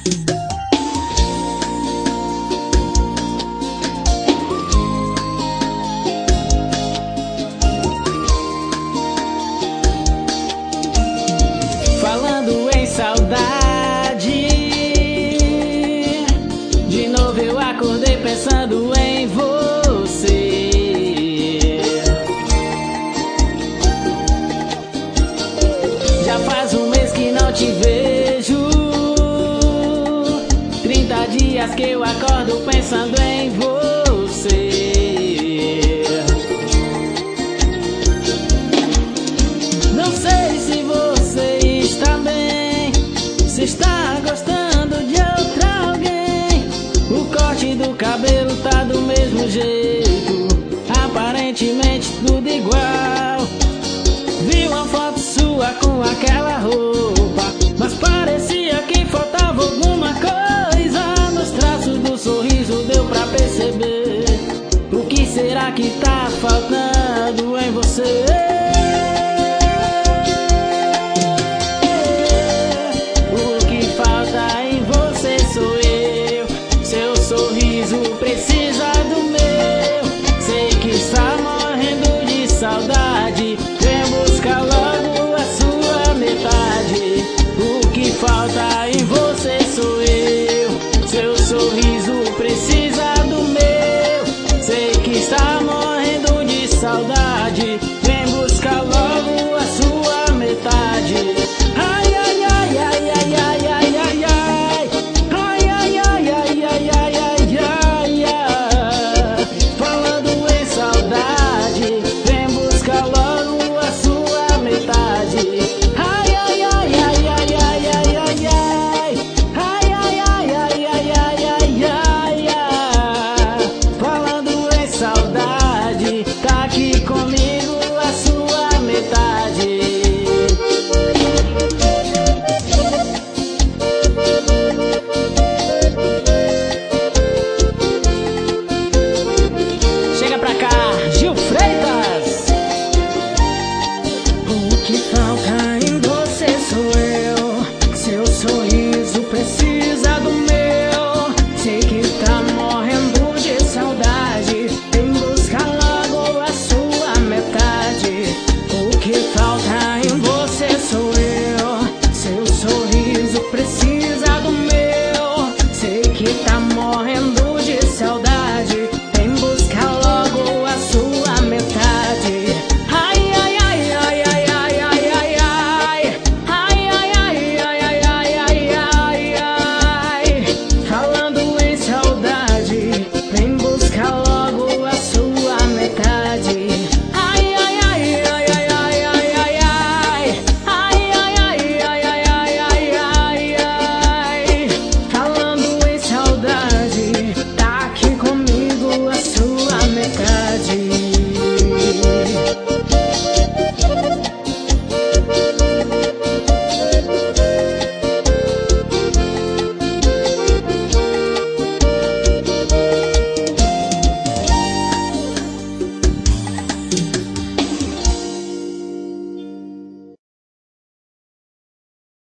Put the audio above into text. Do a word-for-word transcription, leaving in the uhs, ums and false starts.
Falando em saudade, de novo eu acordei pensando em você. Já faz um mês que não te vejo, trinta dias que eu acordo pensando em você. Não sei se você está bem, se está gostando de outra alguém. O corte do cabelo tá do mesmo jeito, aparentemente tudo igual. Vi uma foto sua com aquela roupa,